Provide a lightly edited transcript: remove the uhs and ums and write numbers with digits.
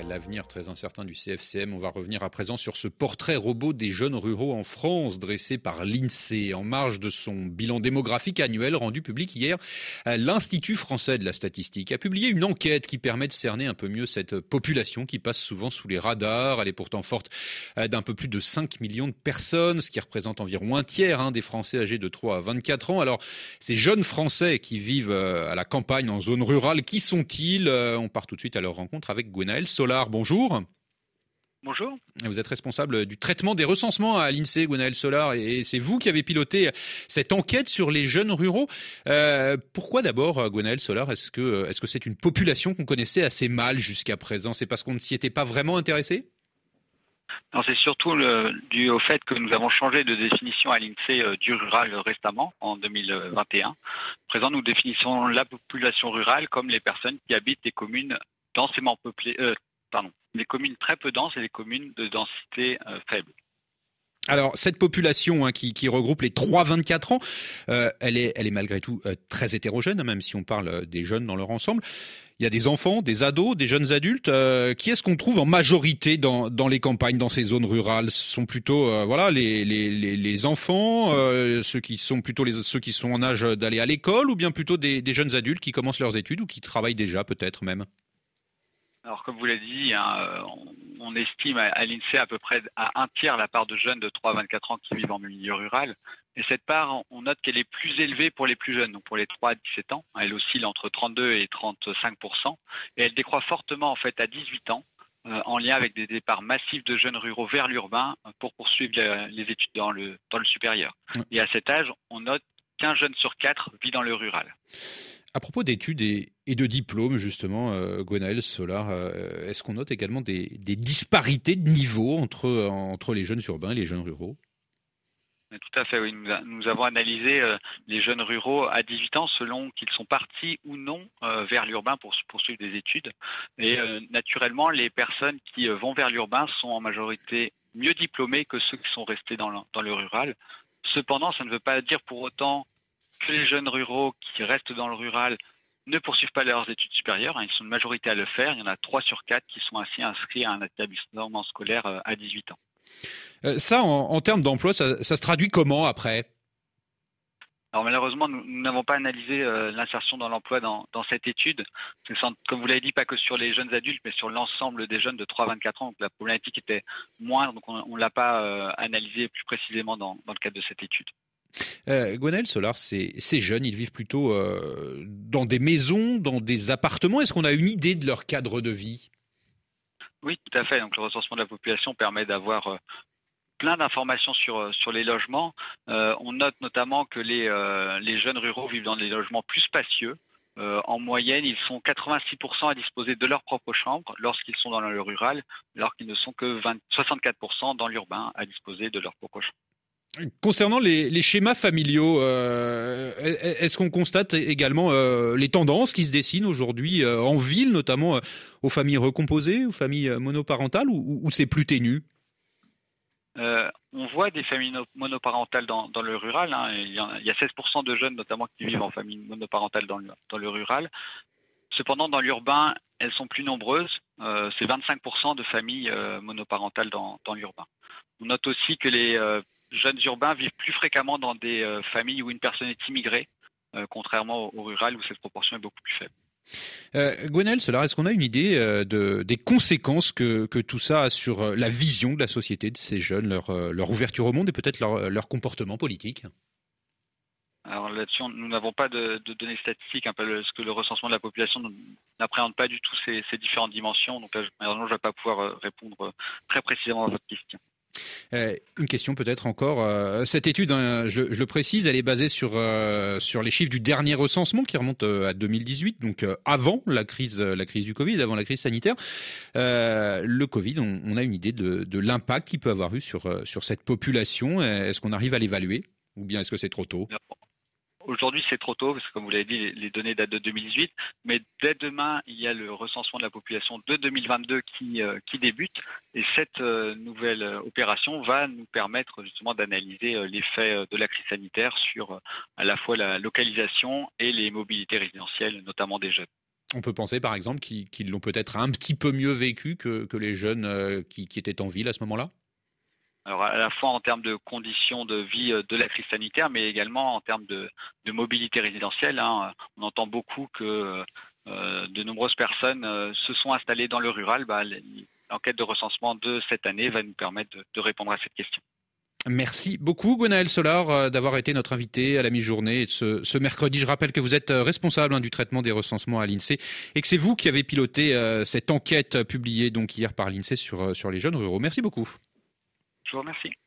l'avenir très incertain du CFCM. On va revenir à présent sur ce portrait robot des jeunes ruraux en France dressé par l'INSEE. En marge de son bilan démographique annuel rendu public hier, l'Institut français de la statistique a publié une enquête qui permet de cerner un peu mieux cette population qui passe souvent sous les radars. Elle est pourtant forte d'un peu plus de 5 millions de personnes, ce qui représente environ un tiers des Français âgés de 3 à 24 ans. Alors, ces jeunes Français qui vivent à la campagne, en zone rurale, qui sont-ils ? On part tout de suite à leur rencontre avec Gwenaëlle Solar. Bonjour. Bonjour. Vous êtes responsable du traitement des recensements à l'INSEE, Gwenaëlle Solar, et c'est vous qui avez piloté cette enquête sur les jeunes ruraux. Pourquoi d'abord, Gwenaëlle Solar, est-ce que c'est une population qu'on connaissait assez mal jusqu'à présent ? C'est parce qu'on ne s'y était pas vraiment intéressé ? Alors c'est surtout dû au fait que nous avons changé de définition à l'INSEE du rural récemment, en 2021. À présent, nous définissons la population rurale comme les personnes qui habitent des communes densément peuplées, les communes très peu denses et les communes de densité faible. Alors, cette population qui regroupe les 3-24 ans, elle est malgré tout très hétérogène, même si on parle des jeunes dans leur ensemble. Il y a des enfants, des ados, des jeunes adultes. Qui est-ce qu'on trouve en majorité dans les campagnes, dans ces zones rurales ? Ce sont plutôt les enfants, ceux qui sont en âge d'aller à l'école, ou bien plutôt des jeunes adultes qui commencent leurs études ou qui travaillent déjà peut-être même ? Alors, comme vous l'avez dit, on estime à l'INSEE à peu près à un tiers la part de jeunes de 3 à 24 ans qui vivent en milieu rural. Et cette part, on note qu'elle est plus élevée pour les plus jeunes, donc pour les 3 à 17 ans. Elle oscille entre 32 et 35%. Et elle décroît fortement en fait à 18 ans, en lien avec des départs massifs de jeunes ruraux vers l'urbain pour poursuivre les études dans le supérieur. Et à cet âge, on note qu'un jeune sur 4 vit dans le rural. À propos d'études et de diplômes, justement, Gwenaëlle Solar, est-ce qu'on note également des disparités de niveau entre les jeunes urbains et les jeunes ruraux ? Tout à fait, oui. Nous avons analysé les jeunes ruraux à 18 ans selon qu'ils sont partis ou non vers l'urbain pour poursuivre des études. Et naturellement, les personnes qui vont vers l'urbain sont en majorité mieux diplômées que ceux qui sont restés dans le rural. Cependant, ça ne veut pas dire pour autant que les jeunes ruraux qui restent dans le rural ne poursuivent pas leurs études supérieures. Ils sont une majorité à le faire. Il y en a 3 sur 4 qui sont ainsi inscrits à un établissement scolaire à 18 ans. Ça, en termes d'emploi, ça se traduit comment après ? Alors malheureusement, nous n'avons pas analysé l'insertion dans l'emploi dans cette étude. Comme vous l'avez dit, pas que sur les jeunes adultes, mais sur l'ensemble des jeunes de 3 à 24 ans. Donc la problématique était moindre, donc on ne l'a pas analysé plus précisément dans le cadre de cette étude. Gwenaëlle Solar, ces jeunes, ils vivent plutôt dans des maisons, dans des appartements. Est-ce qu'on a une idée de leur cadre de vie ? Oui, tout à fait. Donc le recensement de la population permet d'avoir plein d'informations sur les logements. On note notamment que les jeunes ruraux vivent dans des logements plus spacieux. En moyenne, ils sont 86% à disposer de leur propre chambre lorsqu'ils sont dans le rural, alors qu'ils ne sont que 64% dans l'urbain à disposer de leur propre chambre. Concernant les schémas familiaux, est-ce qu'on constate également les tendances qui se dessinent aujourd'hui en ville, notamment aux familles recomposées, aux familles monoparentales, ou c'est plus ténu ? On voit des familles monoparentales dans le rural. Il y a 16% de jeunes notamment qui vivent en famille monoparentale dans le rural. Cependant, dans l'urbain, elles sont plus nombreuses. C'est 25% de familles monoparentales dans l'urbain. On note aussi que les jeunes urbains vivent plus fréquemment dans des familles où une personne est immigrée, contrairement au rural où cette proportion est beaucoup plus faible. Gwenaëlle Solar, est-ce qu'on a une idée des conséquences que tout ça a sur la vision de la société de ces jeunes, leur ouverture au monde et peut-être leur comportement politique ? Alors là-dessus, nous n'avons pas de données statistiques, parce que le recensement de la population n'appréhende pas du tout ces différentes dimensions. Donc là, malheureusement, je ne vais pas pouvoir répondre très précisément à votre question. Une question peut-être encore. Cette étude, je le précise, elle est basée sur les chiffres du dernier recensement qui remonte à 2018, donc avant la crise du Covid, avant la crise sanitaire. Le Covid, on a une idée de l'impact qu'il peut avoir eu sur cette population. Est-ce qu'on arrive à l'évaluer ou bien est-ce que c'est trop tôt ? Aujourd'hui, c'est trop tôt, parce que comme vous l'avez dit, les données datent de 2018. Mais dès demain, il y a le recensement de la population de 2022 qui débute. Et cette nouvelle opération va nous permettre justement d'analyser l'effet de la crise sanitaire sur à la fois la localisation et les mobilités résidentielles, notamment des jeunes. On peut penser par exemple qu'ils l'ont peut-être un petit peu mieux vécu que les jeunes qui étaient en ville à ce moment-là. Alors à la fois en termes de conditions de vie de la crise sanitaire, mais également en termes de mobilité résidentielle. On entend beaucoup que de nombreuses personnes se sont installées dans le rural. L'enquête de recensement de cette année va nous permettre de répondre à cette question. Merci beaucoup Gwenaël Solar d'avoir été notre invité à la mi-journée ce mercredi. Je rappelle que vous êtes responsable du traitement des recensements à l'INSEE et que c'est vous qui avez piloté cette enquête publiée donc hier par l'INSEE sur les jeunes ruraux. Merci beaucoup. Je vous remercie.